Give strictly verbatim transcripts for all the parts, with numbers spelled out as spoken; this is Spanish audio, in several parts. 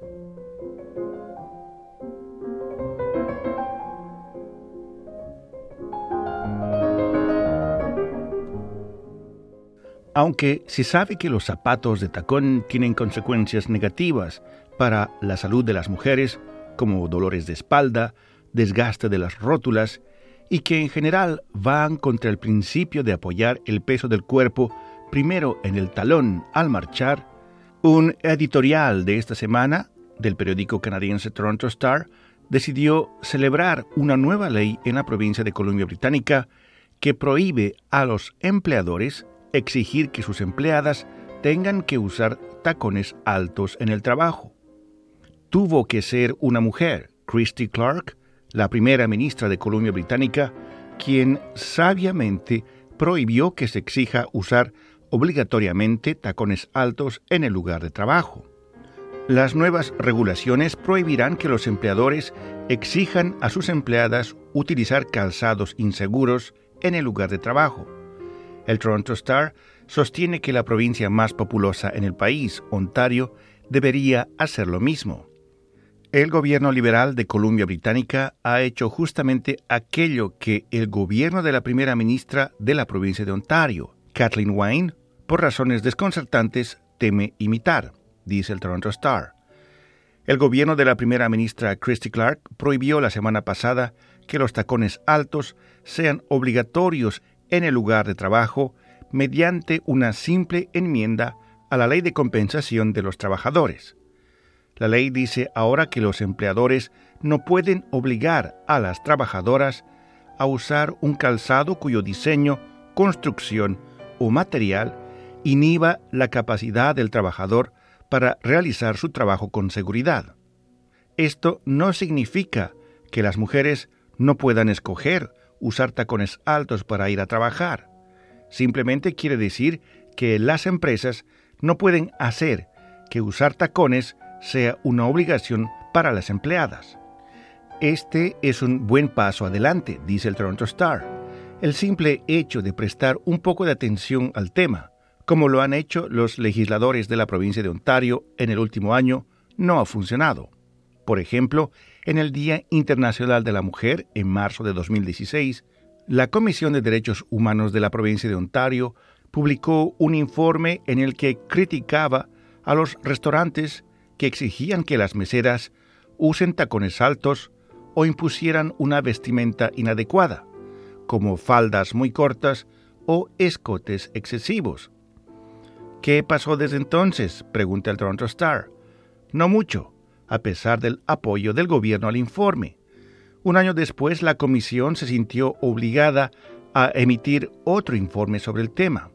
Aunque se sabe que los zapatos de tacón tienen consecuencias negativas para la salud de las mujeres, como dolores de espalda, desgaste de las rótulas, y que en general van contra el principio de apoyar el peso del cuerpo primero en el talón al marchar, un editorial de esta semana del periódico canadiense Toronto Star decidió celebrar una nueva ley en la provincia de Columbia Británica que prohíbe a los empleadores exigir que sus empleadas tengan que usar tacones altos en el trabajo. Tuvo que ser una mujer, Christy Clark, la primera ministra de Columbia Británica, quien sabiamente prohibió que se exija usar obligatoriamente tacones altos en el lugar de trabajo. Las nuevas regulaciones prohibirán que los empleadores exijan a sus empleadas utilizar calzados inseguros en el lugar de trabajo. El Toronto Star sostiene que la provincia más populosa en el país, Ontario, debería hacer lo mismo. El gobierno liberal de Columbia Británica ha hecho justamente aquello que el gobierno de la primera ministra de la provincia de Ontario, Kathleen Wynne, por razones desconcertantes, teme imitar, dice el Toronto Star. El gobierno de la primera ministra Christy Clark prohibió la semana pasada que los tacones altos sean obligatorios en el lugar de trabajo mediante una simple enmienda a la Ley de Compensación de los Trabajadores. La ley dice ahora que los empleadores no pueden obligar a las trabajadoras a usar un calzado cuyo diseño, construcción o material inhiba la capacidad del trabajador para realizar su trabajo con seguridad. Esto no significa que las mujeres no puedan escoger usar tacones altos para ir a trabajar. Simplemente quiere decir que las empresas no pueden hacer que usar tacones sea una obligación para las empleadas. Este es un buen paso adelante, dice el Toronto Star. El simple hecho de prestar un poco de atención al tema, como lo han hecho los legisladores de la provincia de Ontario en el último año, no ha funcionado. Por ejemplo, en el Día Internacional de la Mujer, en marzo de dos mil dieciséis, la Comisión de Derechos Humanos de la provincia de Ontario publicó un informe en el que criticaba a los restaurantes que exigían que las meseras usen tacones altos o impusieran una vestimenta inadecuada, como faldas muy cortas o escotes excesivos. ¿Qué pasó desde entonces?, pregunta el Toronto Star. No mucho, a pesar del apoyo del gobierno al informe. Un año después, la comisión se sintió obligada a emitir otro informe sobre el tema.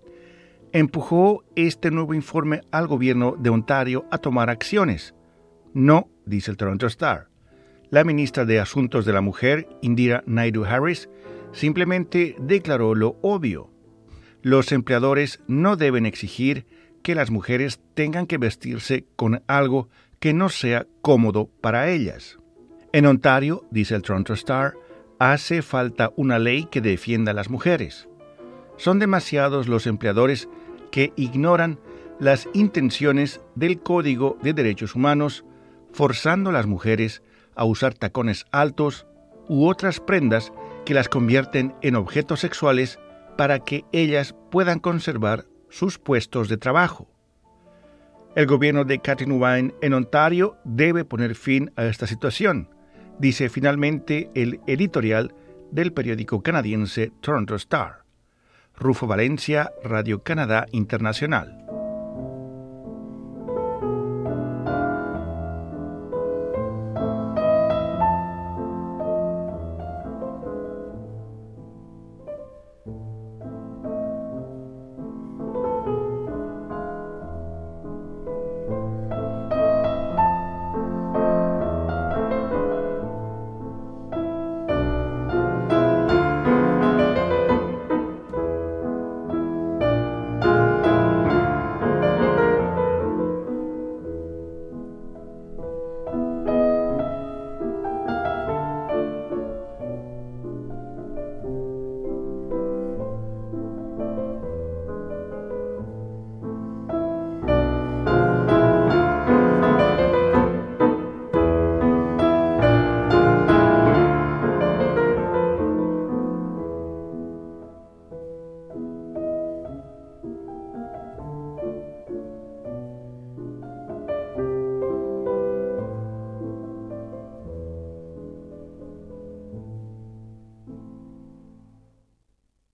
Empujó este nuevo informe al gobierno de Ontario a tomar acciones. No, dice el Toronto Star. La ministra de Asuntos de la Mujer, Indira Naidoo Harris, simplemente declaró lo obvio. Los empleadores no deben exigir que las mujeres tengan que vestirse con algo que no sea cómodo para ellas. En Ontario, dice el Toronto Star, hace falta una ley que defienda a las mujeres. Son demasiados los empleadores que ignoran las intenciones del Código de Derechos Humanos, forzando a las mujeres a usar tacones altos u otras prendas que las convierten en objetos sexuales para que ellas puedan conservar sus puestos de trabajo. El gobierno de Kathleen Wynne en Ontario debe poner fin a esta situación, dice finalmente el editorial del periódico canadiense Toronto Star. Rufo Valencia, Radio Canadá Internacional.